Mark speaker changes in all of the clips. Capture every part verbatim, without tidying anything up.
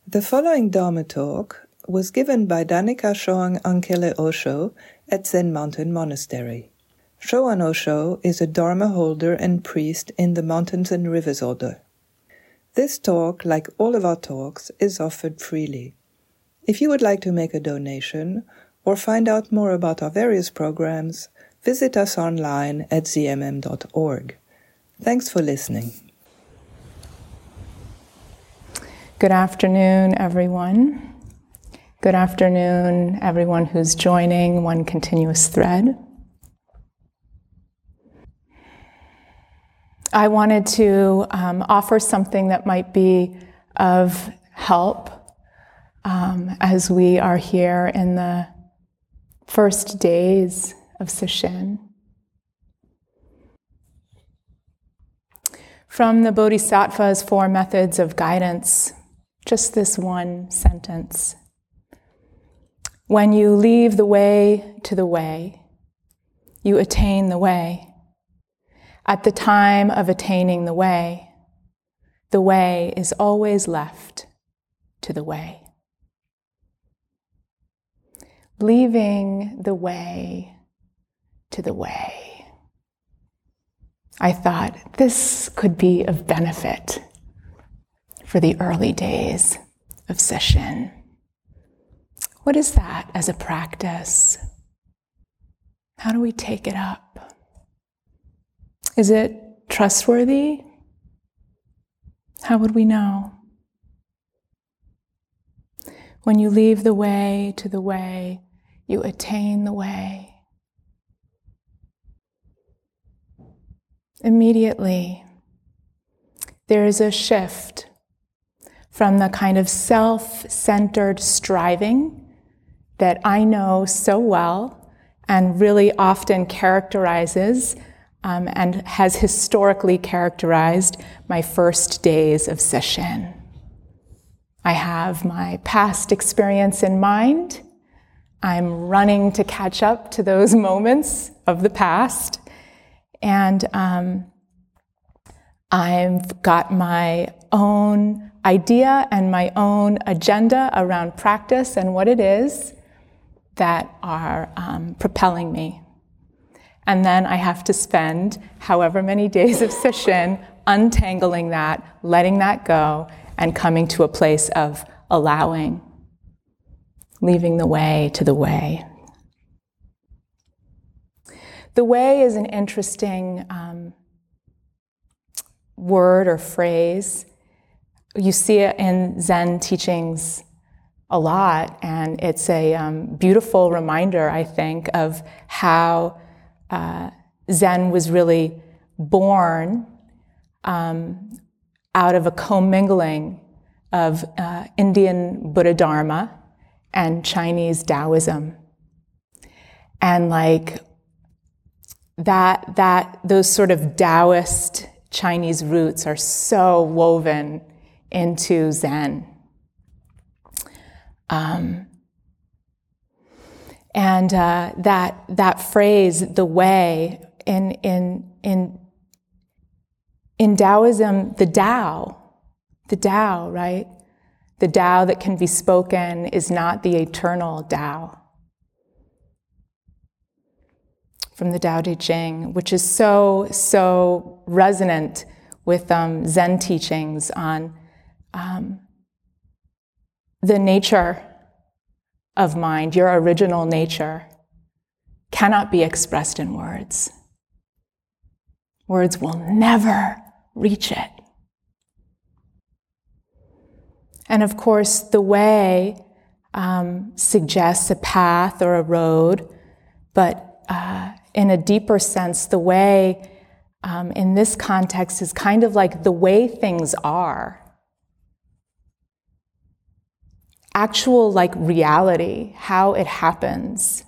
Speaker 1: The following Dharma talk was given by Danika Shoang Ankele Osho at Zen Mountain Monastery. Shoan Osho is a Dharma holder and priest in the Mountains and Rivers Order. This talk, like all of our talks, is offered freely. If you would like to make a donation or find out more about our various programs, visit us online at z m m dot org. Thanks for listening.
Speaker 2: Good afternoon, everyone. Good afternoon, everyone who's joining one continuous thread. I wanted to um, offer something that might be of help um, as we are here in the first days of Sesshin. From the Bodhisattva's Four Methods of Guidance, just this one sentence. When you leave the way to the way, you attain the way. At the time of attaining the way, the way is always left to the way. Leaving the way to the way. I thought this could be of benefit for the early days of Sesshin. What is that as a practice? How do we take it up? Is it trustworthy? How would we know? When you leave the way to the way, you attain the way. Immediately, there is a shift from the kind of self-centered striving that I know so well and really often characterizes um, and has historically characterized my first days of Sesshin. I have my past experience in mind. I'm running to catch up to those moments of the past. And um, I've got my own idea and my own agenda around practice and what it is that are um, propelling me. And then I have to spend however many days of Sesshin untangling that, letting that go, and coming to a place of allowing, leaving the way to the way. The way is an interesting um, word or phrase. You see it in Zen teachings a lot, and it's a um, beautiful reminder, I think, of how uh, Zen was really born um, out of a commingling of uh, Indian Buddha Dharma and Chinese Taoism. And like that, that those sort of Taoist Chinese roots are so woven into Zen. Um, and uh, that that phrase, the way, in in in in Taoism, the Tao, the Tao, right? The Tao that can be spoken is not the eternal Tao. From the Tao Te Ching, which is so so resonant with um, Zen teachings on um, the nature of mind, your original nature, cannot be expressed in words. Words will never reach it. And of course, the way um, suggests a path or a road, but uh, in a deeper sense, the way um, in this context is kind of like the way things are. Actual like reality, how it happens.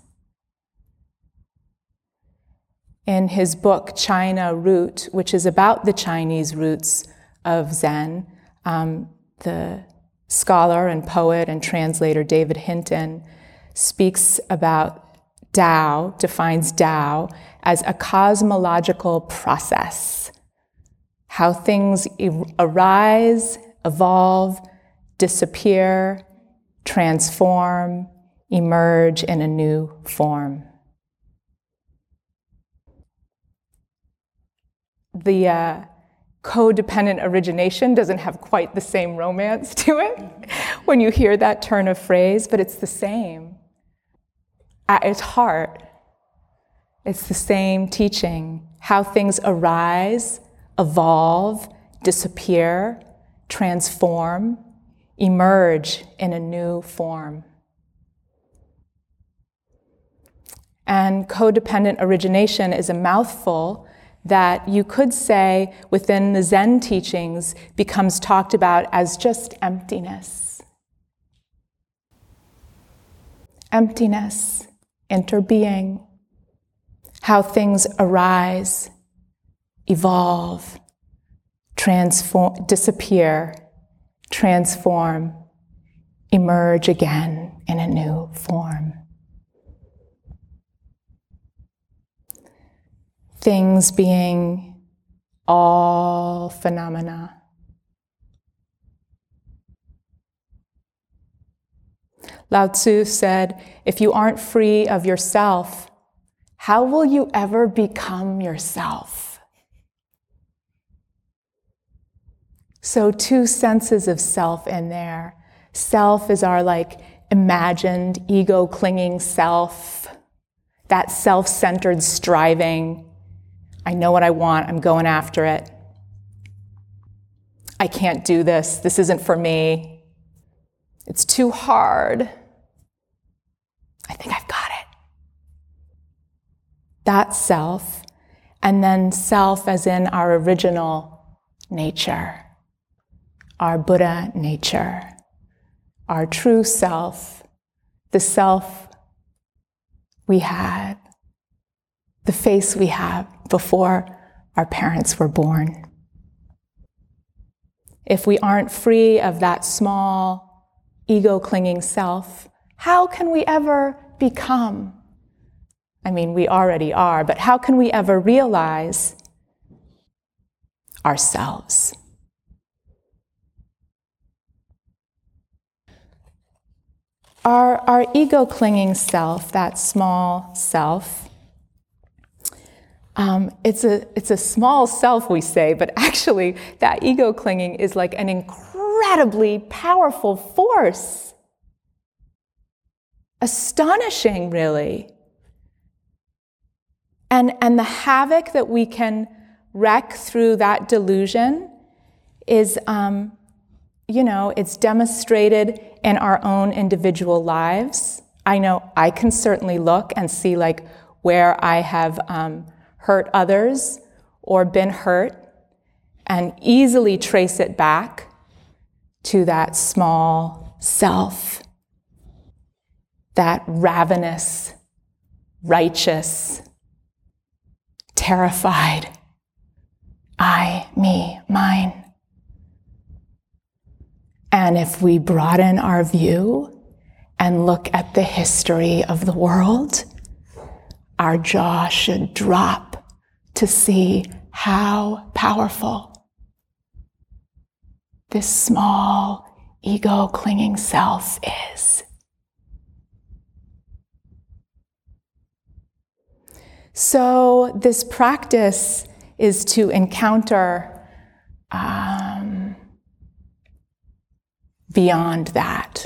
Speaker 2: In his book, China Root, which is about the Chinese roots of Zen, um, the scholar and poet and translator David Hinton speaks about Tao, defines Tao as a cosmological process, how things e- arise, evolve, disappear, transform, emerge in a new form. The uh, codependent origination doesn't have quite the same romance to it when you hear that turn of phrase, but it's the same. At its heart, it's the same teaching, how things arise, evolve, disappear, transform, emerge in a new form. And codependent origination is a mouthful that you could say within the Zen teachings becomes talked about as just emptiness. Emptiness, interbeing, how things arise, evolve, transform, disappear, transform, emerge again in a new form. Things being all phenomena. Lao Tzu said, if you aren't free of yourself, how will you ever become yourself? So two senses of self in there. Self is our like imagined ego-clinging self, that self-centered striving. I know what I want, I'm going after it. I can't do this, this isn't for me. It's too hard. I think I've got it. That self, and then self as in our original nature, our Buddha nature, our true self, the self we had, the face we have before our parents were born. If we aren't free of that small, ego-clinging self, how can we ever become? I mean, we already are, but how can we ever realize ourselves? Our, our ego-clinging self, that small self, Um, it's a it's a small self, we say, but actually that ego clinging is like an incredibly powerful force. Astonishing, really. And, and the havoc that we can wreak through that delusion is, um, you know, it's demonstrated in our own individual lives. I know I can certainly look and see like where I have um, hurt others or been hurt and easily trace it back to that small self, that ravenous, righteous, terrified, I, me, mine. And if we broaden our view and look at the history of the world, our jaw should drop to see how powerful this small, ego-clinging self is. So this practice is to encounter um, beyond that.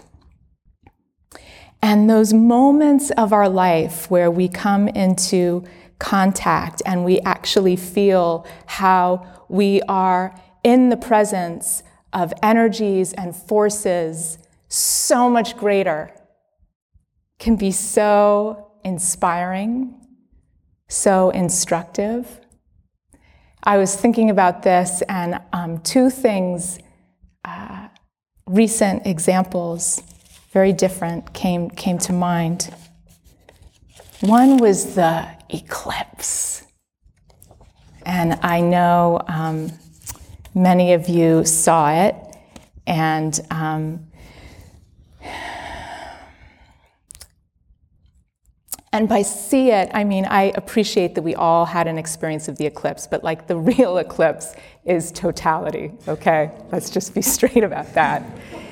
Speaker 2: And those moments of our life where we come into contact and we actually feel how we are in the presence of energies and forces so much greater can be so inspiring, so instructive. I was thinking about this, and um, two things, uh, recent examples, very different, came, came to mind. One was the eclipse. And I know um, many of you saw it, and um, and by see it, I mean, I appreciate that we all had an experience of the eclipse, but like the real eclipse is totality, okay? Let's just be straight about that.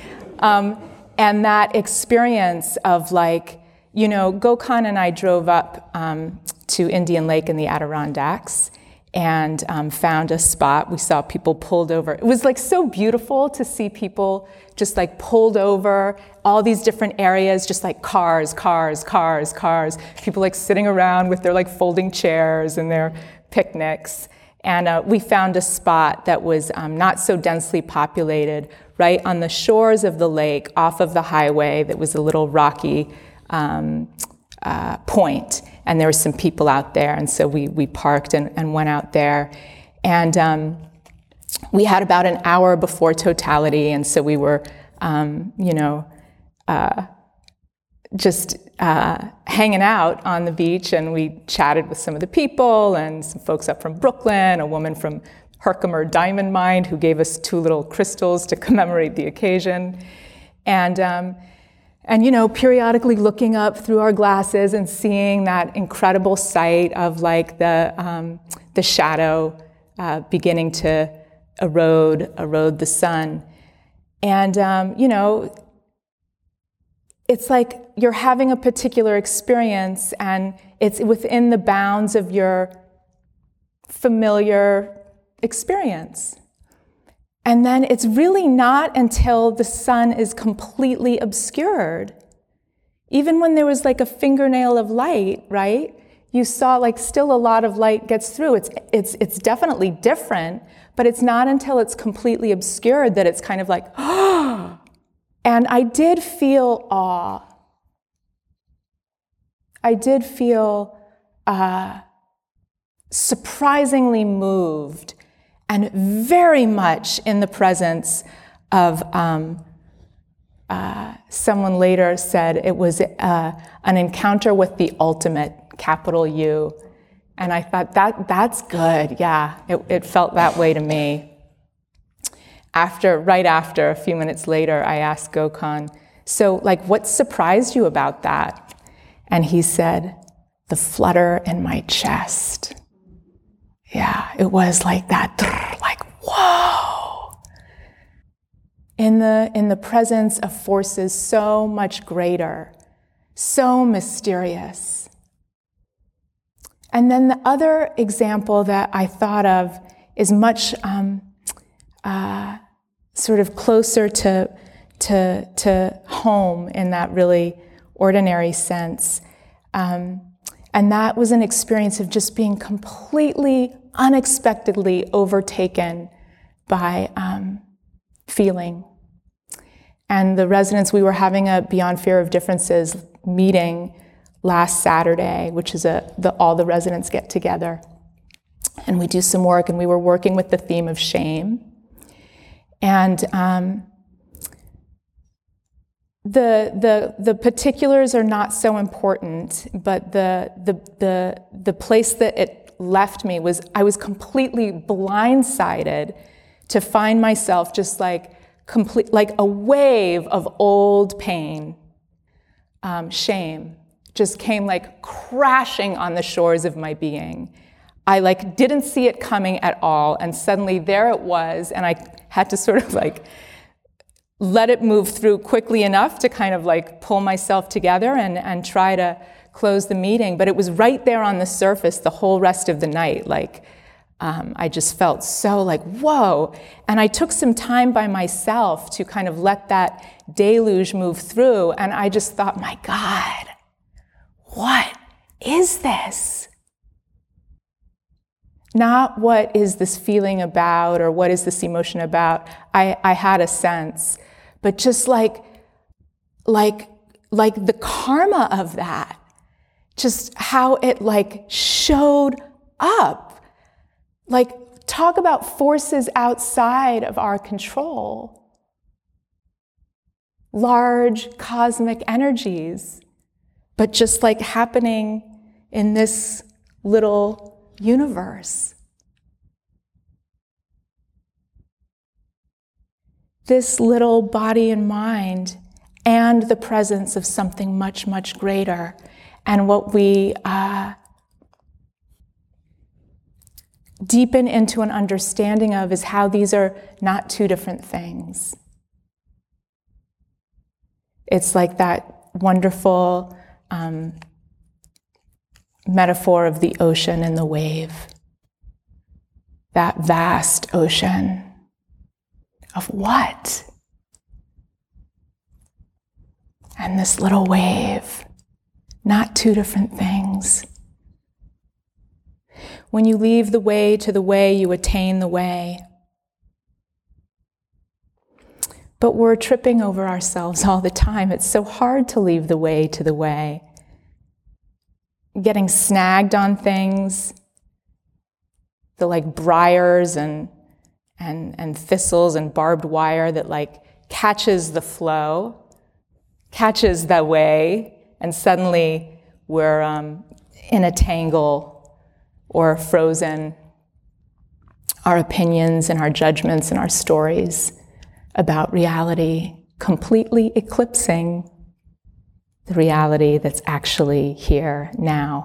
Speaker 2: Um, and that experience of like, you know, Gokhan and I drove up um, to Indian Lake in the Adirondacks and um, found a spot. We saw people pulled over. It was like so beautiful to see people just like pulled over, all these different areas, just like cars, cars, cars, cars. People like sitting around with their like folding chairs and their picnics. And uh, we found a spot that was um, not so densely populated, right on the shores of the lake, off of the highway that was a little rocky um, uh, point. And there were some people out there, and so we we parked and, and went out there. And um, we had about an hour before totality, and so we were, um, you know, uh, just uh, hanging out on the beach, and we chatted with some of the people and some folks up from Brooklyn, a woman from Herkimer Diamond Mine who gave us two little crystals to commemorate the occasion. And um, And, you know, periodically looking up through our glasses and seeing that incredible sight of like the um, the shadow uh, beginning to erode, erode the sun. And, um, you know, it's like you're having a particular experience and it's within the bounds of your familiar experience. And then it's really not until the sun is completely obscured. Even when there was like a fingernail of light, right? You saw like still a lot of light gets through. It's it's it's definitely different, but it's not until it's completely obscured that it's kind of like, oh. And I did feel awe. I did feel uh, surprisingly moved, and very much in the presence of, um, uh, someone later said it was uh, an encounter with the ultimate, capital U. And I thought, that that's good, yeah, it, it felt that way to me. After, right after, a few minutes later, I asked Gokhan, so like, what surprised you about that? And he said, the flutter in my chest. Yeah, it was like that, like, whoa. In the, in the presence of forces so much greater, so mysterious. And then the other example that I thought of is much um, uh, sort of closer to, to, to home in that really ordinary sense. Um, and that was an experience of just being completely unexpectedly overtaken by um, feeling. And the residents, we were having a Beyond Fear of Differences meeting last Saturday, which is a the, all the residents get together. And we do some work, and we were working with the theme of shame. And um, the the the particulars are not so important, but the the the the place that it left me was I was completely blindsided to find myself just like complete, like a wave of old pain, um, shame, just came like crashing on the shores of my being. I like didn't see it coming at all, and suddenly there it was, and I had to sort of like let it move through quickly enough to kind of like pull myself together and, and try to close the meeting. But it was right there on the surface the whole rest of the night. Like, um, I just felt so like, whoa. And I took some time by myself to kind of let that deluge move through. And I just thought, my God, what is this? Not what is this feeling about or what is this emotion about. I, I had a sense, but just like, like, like the karma of that, just how it like showed up. Like, talk about forces outside of our control. Large cosmic energies, but just like happening in this little universe. This little body and mind and the presence of something much, much greater. And what we uh, deepen into an understanding of is how these are not two different things. It's like that wonderful um, metaphor of the ocean and the wave. That vast ocean of what? And this little wave, not two different things. When you leave the way to the way, you attain the way. But we're tripping over ourselves all the time. It's so hard to leave the way to the way. Getting snagged on things, the like briars and, and, and thistles and barbed wire that like catches the flow, catches the way, and suddenly we're um, in a tangle or frozen. Our opinions and our judgments and our stories about reality completely eclipsing the reality that's actually here now.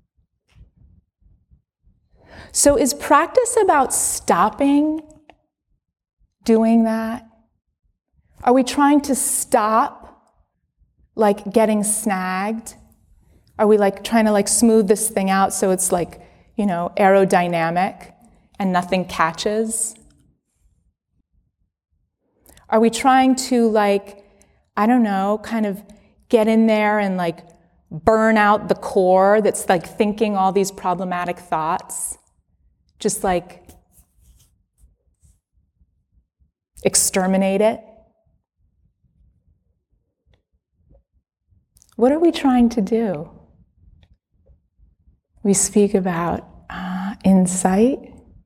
Speaker 2: So is practice about stopping doing that? Are we trying to stop, like, getting snagged? Are we like trying to like smooth this thing out so it's like, you know, aerodynamic and nothing catches? Are we trying to like, I don't know, kind of get in there and like burn out the core that's like thinking all these problematic thoughts? Just like exterminate it? What are we trying to do? We speak about uh, insight,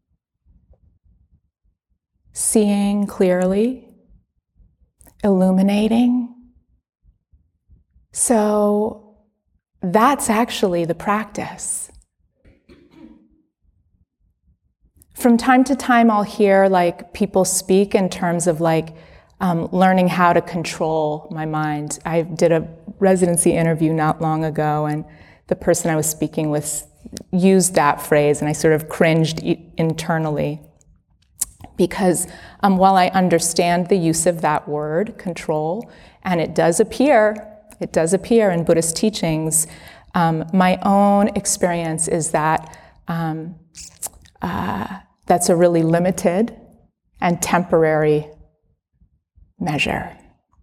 Speaker 2: seeing clearly, illuminating. So that's actually the practice. From time to time, I'll hear like people speak in terms of like um, learning how to control my mind. I did a residency interview not long ago, and the person I was speaking with used that phrase, and I sort of cringed e- internally. Because um, while I understand the use of that word, control, and it does appear, it does appear in Buddhist teachings, um, my own experience is that um, uh, that's a really limited and temporary measure.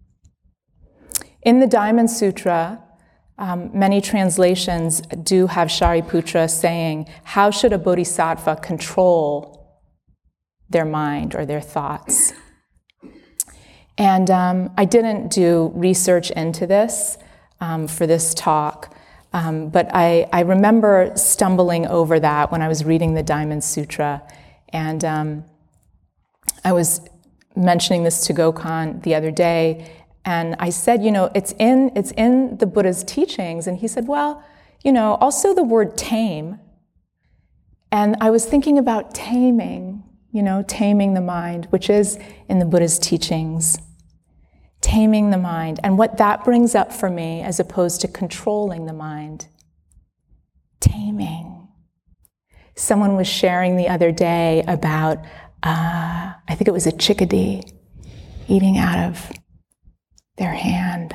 Speaker 2: In the Diamond Sutra, um, many translations do have Shariputra saying, how should a bodhisattva control their mind or their thoughts? And um, I didn't do research into this um, for this talk, um, but I, I remember stumbling over that when I was reading the Diamond Sutra. And um, I was mentioning this to Gokhan the other day, and I said, you know, it's in, it's in the Buddha's teachings. And he said, well, you know, also the word tame. And I was thinking about taming, you know, taming the mind, which is in the Buddha's teachings. Taming the mind, and what that brings up for me as opposed to controlling the mind. Taming. Someone was sharing the other day about, uh, I think it was a chickadee eating out of their hand.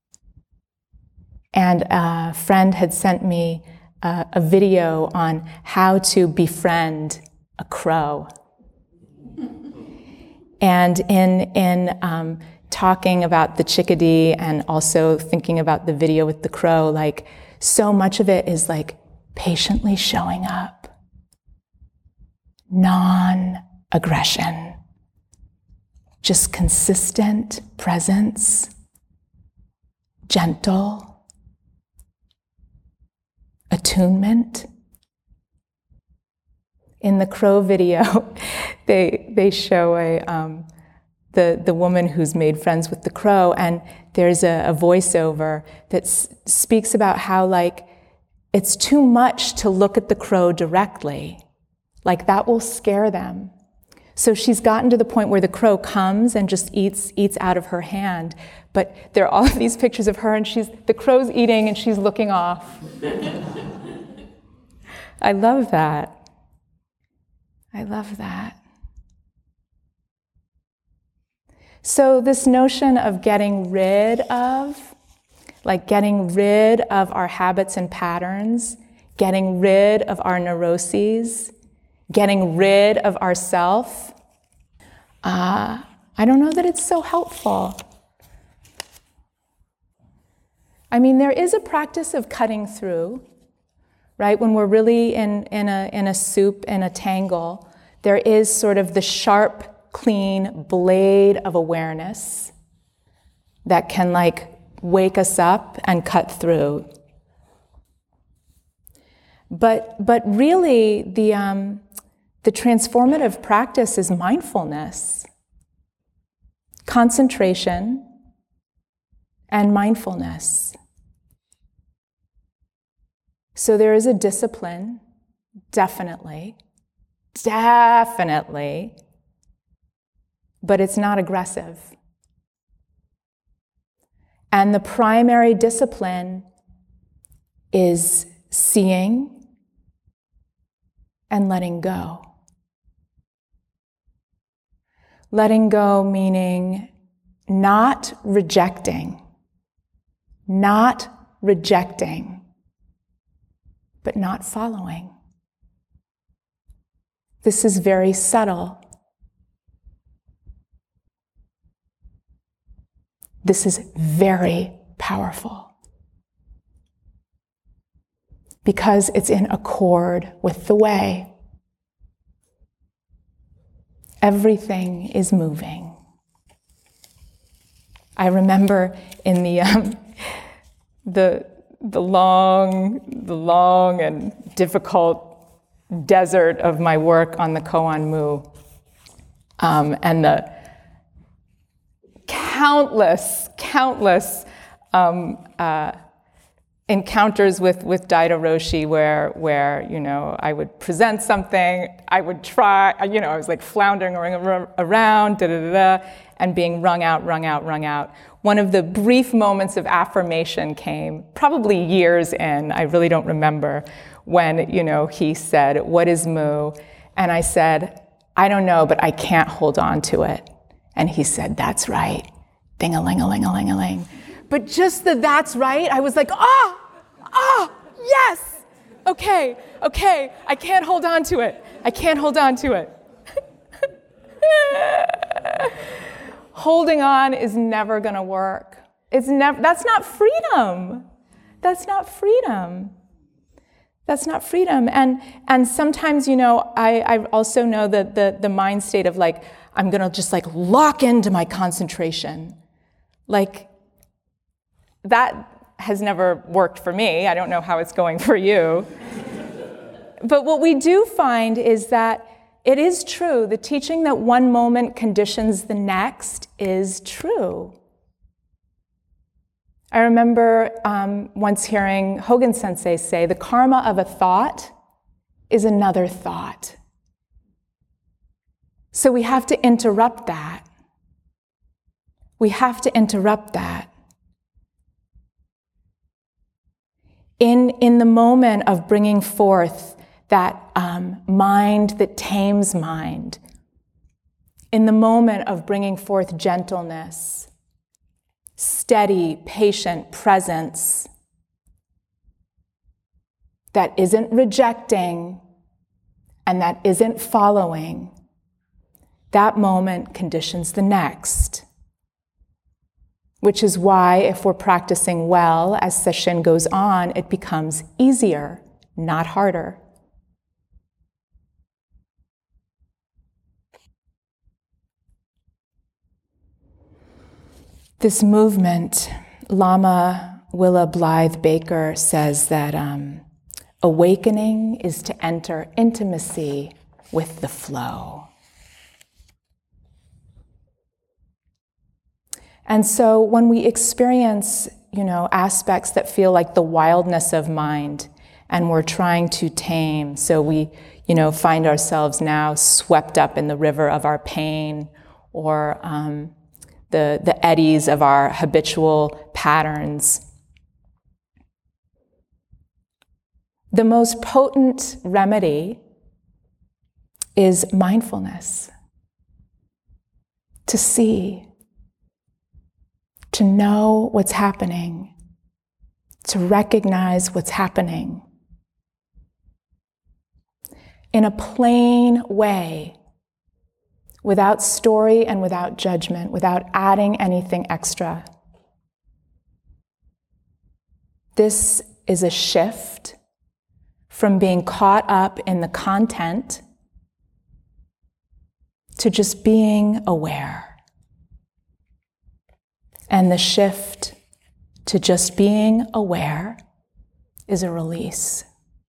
Speaker 2: And a friend had sent me uh, a video on how to befriend a crow. And in, in um, talking about the chickadee and also thinking about the video with the crow, like so much of it is like patiently showing up. Non-aggression. Just consistent presence. Gentle. Attunement. In the crow video, they they show a um, the the woman who's made friends with the crow, and there's a, a voiceover that s- speaks about how like it's too much to look at the crow directly, like that will scare them. So she's gotten to the point where the crow comes and just eats eats out of her hand, but there are all of these pictures of her, and she's the crow's eating and she's looking off. I love that. I love that. So this notion of getting rid of, like getting rid of our habits and patterns, getting rid of our neuroses, getting rid of ourself, uh, I don't know that it's so helpful. I mean, there is a practice of cutting through, right? When we're really in, in, a, in a soup, in a tangle, there is sort of the sharp, clean blade of awareness that can like wake us up and cut through. But, but really, the, um, the transformative practice is mindfulness, concentration, and mindfulness. So there is a discipline, definitely, definitely, but it's not aggressive. And the primary discipline is seeing and letting go. Letting go meaning not rejecting, not rejecting, but not following. This is very subtle. This is very powerful because it's in accord with the way. Everything is moving. I remember in the um, the the long, the long and difficult desert of my work on the Koan Mu, um, and the countless, countless um, uh, encounters with with Daido Roshi, where where you know I would present something, I would try, you know, I was like floundering around, da da da da, and being wrung out, wrung out, wrung out. One of the brief moments of affirmation came probably years in. I really don't remember when you know he said, "What is Mu?" And I said, "I don't know, but I can't hold on to it." And he said, "That's right." Ding-a-ling-a-ling-a-ling-a-ling. But just the "that's right," I was like, ah, ah, yes, okay, okay, I can't hold on to it. I can't hold on to it. Holding on is never gonna work. It's never, that's not freedom. That's not freedom. That's not freedom. And and sometimes, you know, I, I also know that the, the mind state of like, I'm gonna just like lock into my concentration. Like, that has never worked for me. I don't know how it's going for you. But what we do find is that it is true. The teaching that one moment conditions the next is true. I remember um, once hearing Hogen Sensei say, the karma of a thought is another thought. So we have to interrupt that. We have to interrupt that. In, in the moment of bringing forth that um, mind that tames mind, in the moment of bringing forth gentleness, steady, patient presence that isn't rejecting and that isn't following, that moment conditions the next. Which is why if we're practicing well, as sesshin goes on, it becomes easier, not harder. This movement, Lama Willa Blythe Baker says that um, awakening is to enter intimacy with the flow. And so when we experience, you know, aspects that feel like the wildness of mind and we're trying to tame, so we, you know, find ourselves now swept up in the river of our pain or um, the, the eddies of our habitual patterns. The most potent remedy is mindfulness. To see, to know what's happening, to recognize what's happening in a plain way, without story and without judgment, without adding anything extra. This is a shift from being caught up in the content to just being aware. And the shift to just being aware is a release.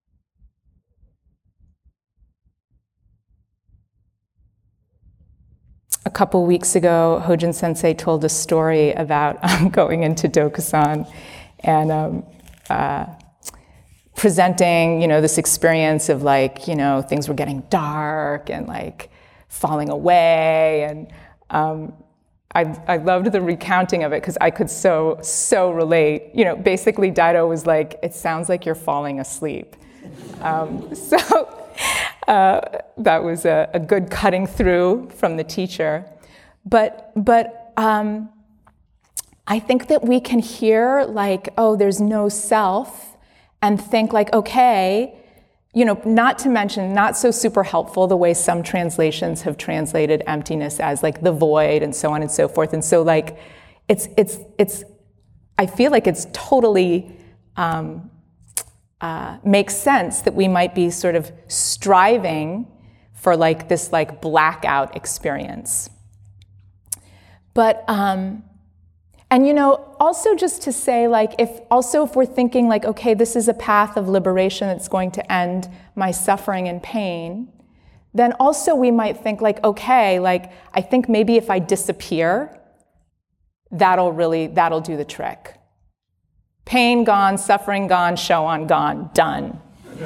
Speaker 2: A couple weeks ago, Hojin Sensei told a story about um, going into Dokusan and um, uh, presenting, you know, this experience of like, you know, things were getting dark and like falling away, and um, I, I loved the recounting of it because I could so, so relate. You know, basically Daido was like, it sounds like you're falling asleep. Um, so uh, that was a, a good cutting through from the teacher. But, but um, I think that we can hear like, oh, there's no self, and think like, okay, you know, not to mention, not so super helpful the way some translations have translated emptiness as like the void and so on and so forth. And so like, it's, it's, it's, I feel like it's totally, um, uh, makes sense that we might be sort of striving for like this like blackout experience. But, um, and you know, also just to say like, if also if we're thinking like, okay, this is a path of liberation that's going to end my suffering and pain, then also we might think like, okay, like, I think maybe if I disappear, that'll really, that'll do the trick. Pain gone, suffering gone, show on gone, done.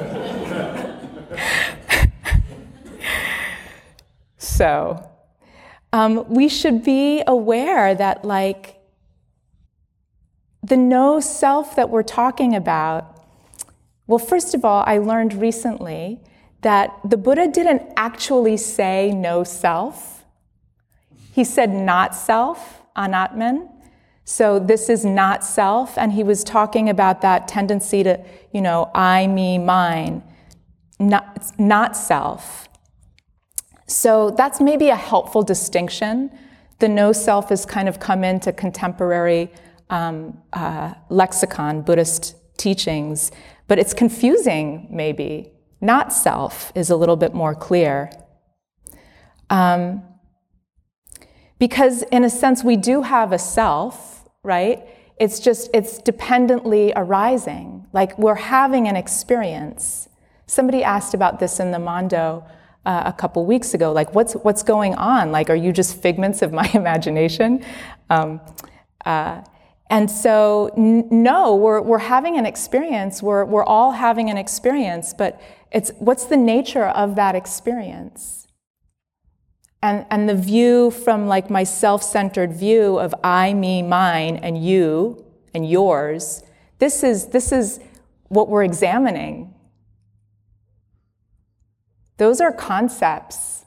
Speaker 2: So, um, we should be aware that like, the no self that we're talking about, well, first of all, I learned recently that the Buddha didn't actually say no self. He said not self, anatman. So this is not self, and he was talking about that tendency to, you know, I, me, mine, not, not self. So that's maybe a helpful distinction. The no self has kind of come into contemporary Um, uh, lexicon, Buddhist teachings, but it's confusing maybe. Not self is a little bit more clear. Um, because in a sense we do have a self, right? It's just, it's dependently arising. Like we're having an experience. Somebody asked about this in the Mando uh, a couple weeks ago, like what's, what's going on? Like, are you just figments of my imagination? Um, uh, And so, n- no, we're we're having an experience. We're we're all having an experience, but it's what's the nature of that experience? And and the view from like my self-centered view of I, me, mine, and you and yours. This is this is what we're examining. Those are concepts.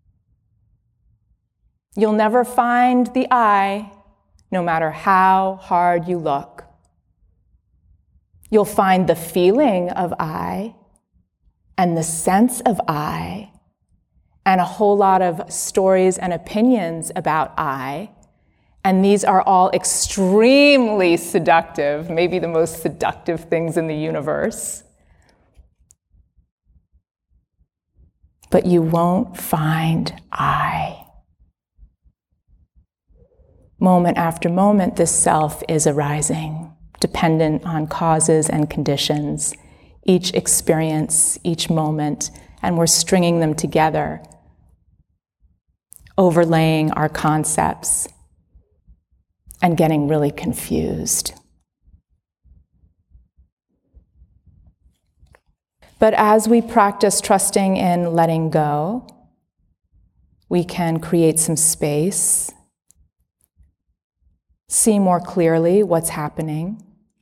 Speaker 2: You'll never find the I, no matter how hard you look. You'll find the feeling of I and the sense of I and a whole lot of stories and opinions about I. And these are all extremely seductive, maybe the most seductive things in the universe. But you won't find I. Moment after moment, this self is arising, dependent on causes and conditions, each experience, each moment, and we're stringing them together, overlaying our concepts, and getting really confused. But as we practice trusting in letting go, we can create some space, see more clearly what's happening.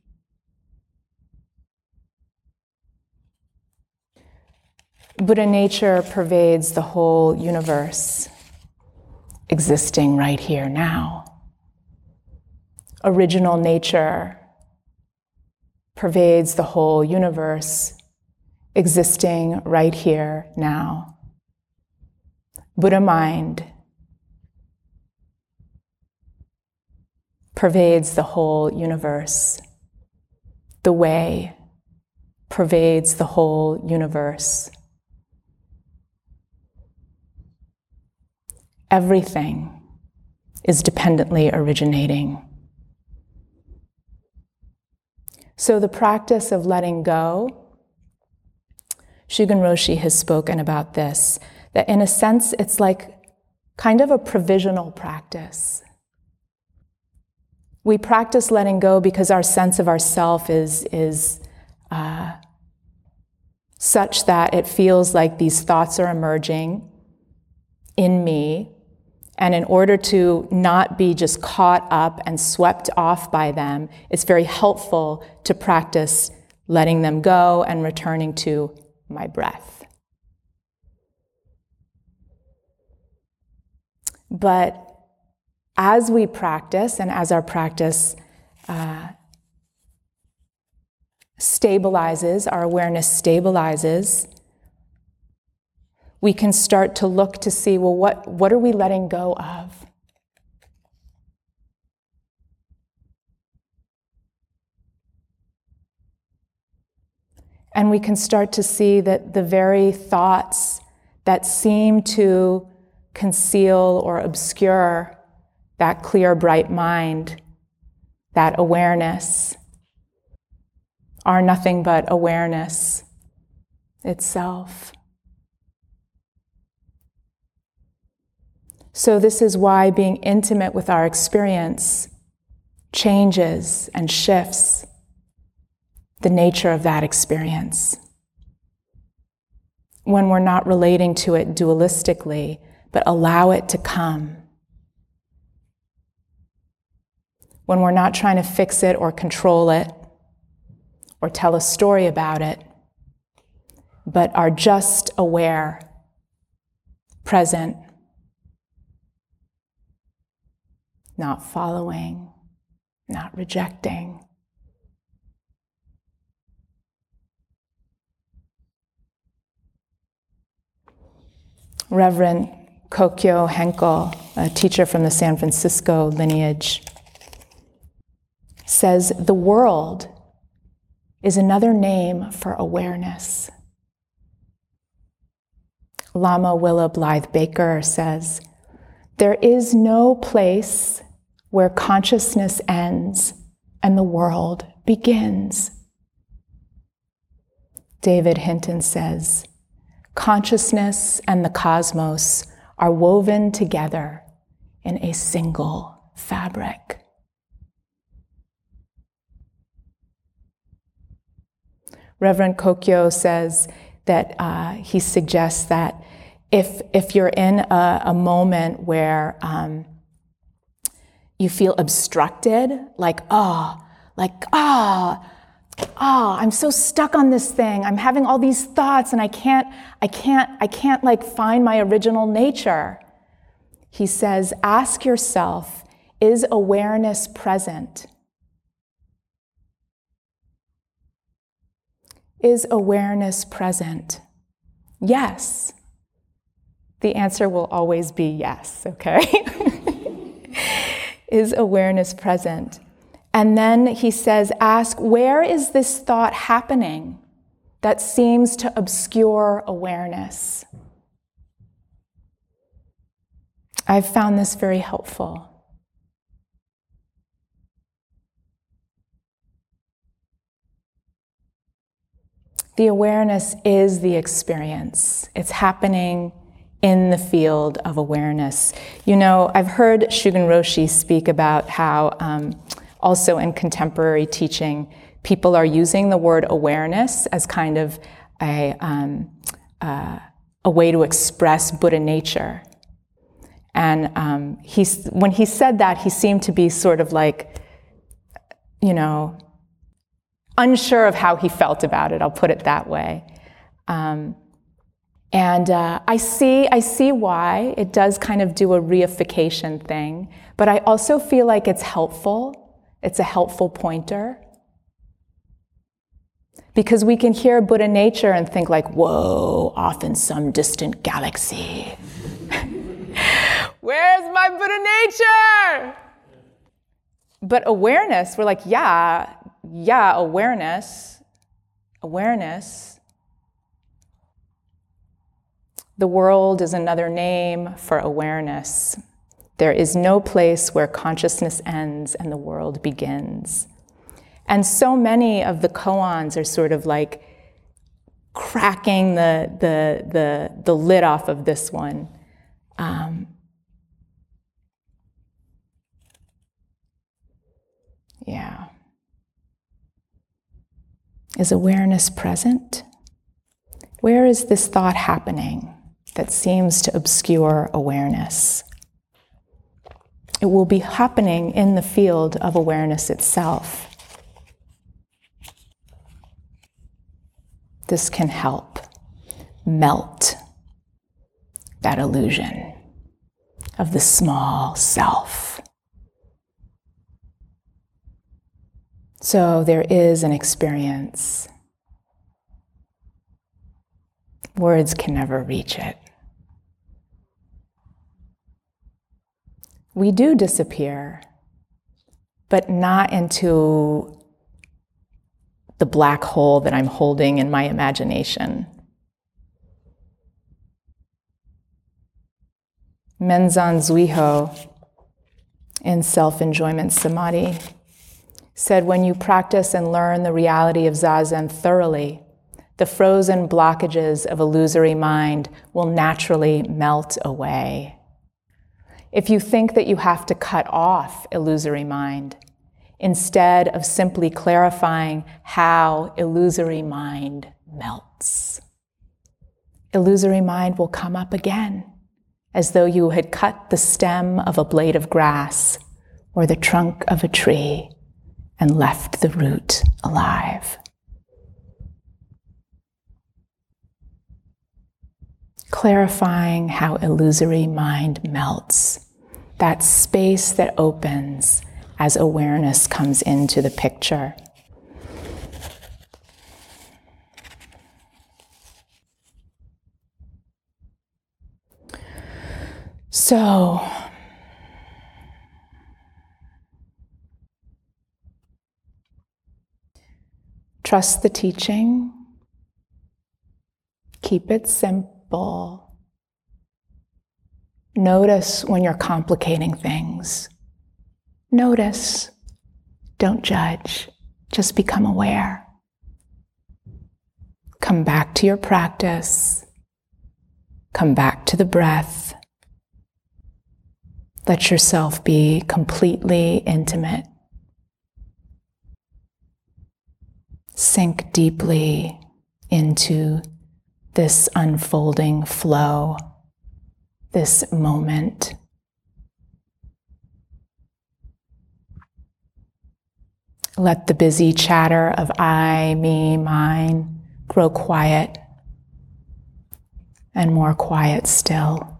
Speaker 2: Buddha nature pervades the whole universe, existing right here now. original nature pervades the whole universe, existing right here now. Buddha mind pervades the whole universe. The way pervades the whole universe. Everything is dependently originating. So the practice of letting go, Shugen Roshi has spoken about this, that in a sense it's like kind of a provisional practice. We practice letting go because our sense of ourself is, is uh, such that it feels like these thoughts are emerging in me. And in order to not be just caught up and swept off by them, it's very helpful to practice letting them go and returning to my breath. But as we practice, and as our practice uh, stabilizes, our awareness stabilizes, we can start to look to see, well, what, what are we letting go of? And we can start to see that the very thoughts that seem to conceal or obscure that clear, bright mind, that awareness, are nothing but awareness itself. So this is why being intimate with our experience changes and shifts the nature of that experience. When we're not relating to it dualistically, but allow it to come. When we're not trying to fix it or control it or tell a story about it, but are just aware, present, not following, not rejecting. Reverend Kokyo Henkel, a teacher from the San Francisco lineage, says the world is another name for awareness. Lama Willa Blythe Baker says, there is no place where consciousness ends and the world begins. David Hinton says, consciousness and the cosmos are woven together in a single fabric. Reverend Kokyo says that uh, he suggests that if if you're in a, a moment where um, you feel obstructed, like, oh, like, ah, oh, oh, I'm so stuck on this thing. I'm having all these thoughts and I can't, I can't, I can't like find my original nature. He says, ask yourself, is awareness present? Is awareness present? Yes. The answer will always be yes, okay? Is awareness present? And then he says, ask, where is this thought happening that seems to obscure awareness? I've found this very helpful. The awareness is the experience. It's happening in the field of awareness. You know, I've heard Shugen Roshi speak about how um, also in contemporary teaching, people are using the word awareness as kind of a, um, uh, a way to express Buddha nature. And um, he's, when he said that, he seemed to be sort of like, you know, unsure of how he felt about it, I'll put it that way. Um, and uh, I see, I see why it does kind of do a reification thing, but I also feel like it's helpful. It's a helpful pointer. Because we can hear Buddha nature and think like, whoa, off in some distant galaxy. Where's my Buddha nature? But awareness, we're like, yeah, yeah, awareness, awareness. The world is another name for awareness. There is no place where consciousness ends and the world begins. And so many of the koans are sort of like cracking the, the, the, the lid off of this one. Um, yeah. Is awareness present? Where is this thought happening that seems to obscure awareness? It will be happening in the field of awareness itself. This can help melt that illusion of the small self. So there is an experience. Words can never reach it. We do disappear, but not into the black hole that I'm holding in my imagination. Menzan Zuiho, in Self-Enjoyment Samadhi, said when you practice and learn the reality of Zazen thoroughly, the frozen blockages of illusory mind will naturally melt away. If you think that you have to cut off illusory mind, instead of simply clarifying how illusory mind melts, illusory mind will come up again, as though you had cut the stem of a blade of grass or the trunk of a tree and left the root alive. Clarifying how illusory mind melts, that space that opens as awareness comes into the picture. So, trust the teaching, keep it simple. Notice when you're complicating things. Notice, don't judge, just become aware. Come back to your practice, come back to the breath. Let yourself be completely intimate. Sink deeply into this unfolding flow, this moment. Let the busy chatter of I, me, mine grow quiet and more quiet still.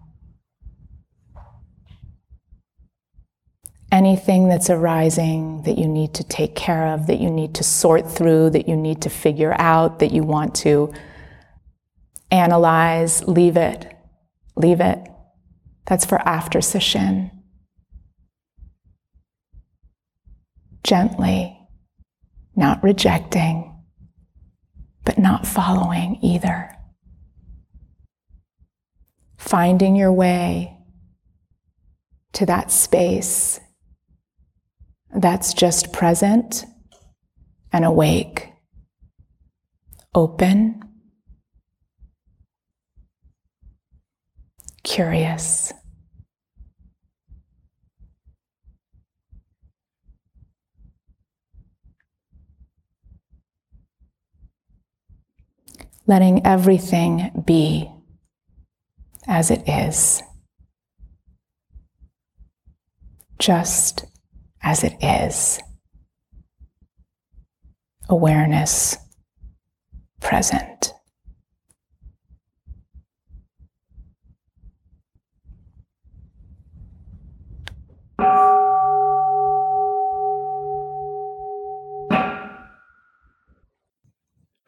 Speaker 2: Anything that's arising that you need to take care of, that you need to sort through, that you need to figure out, that you want to analyze, leave it, leave it. That's for after sesshin. Gently. Not rejecting, but not following either. Finding your way to that space that's just present and awake, open, curious. Letting everything be as it is, just as it is. Awareness present.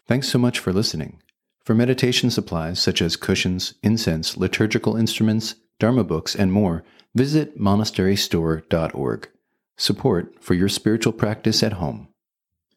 Speaker 3: Thanks so much for listening. For meditation supplies such as cushions, incense, liturgical instruments, Dharma books, and more, visit monastery store dot org. Support for your spiritual practice at home.